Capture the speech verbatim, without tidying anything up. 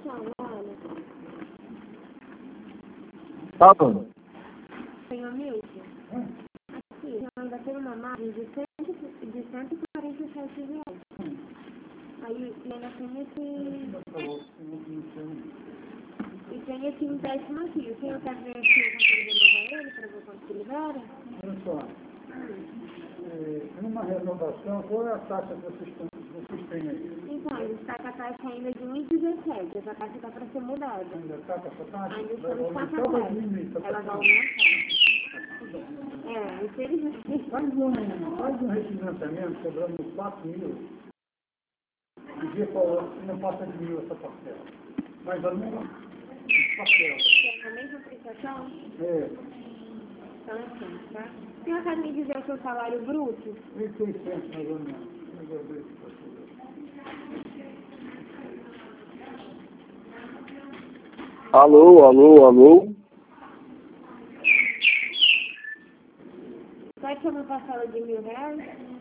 olha. Tá bom. Senhor Milton, aqui eu ainda tenho uma margem de, cento, de cento e quarenta e sete reais. Aí ainda tem esse... E tem esse empréstimo aqui. O senhor quer ver se eu consigo renovar ele para ver quanto que libera? Olha só, é, numa renovação, qual é a taxa que vocês, vocês têm aí? Então, ele está com a taxa ainda de um vírgula dezessete. Essa taxa está para ser mudada. Ainda está com essa taxa? Ainda Vai estamos com aumentar essa ou vai taxa. diminuir essa Ela vai taxa? aumentar. É, infelizmente. Faz um, faz um refinanciamento cobrando quatro mil e vê qual não passa de mil essa parcela. Mas a mesma parcela. É a mesma prestação? É, Então, assim, tá? O senhor quer me dizer o seu salário bruto? mil e seiscentos mais ou menos. Eu vou ver se tá tudo. Alô, alô, alô. Pode ser uma parcela de mil reais?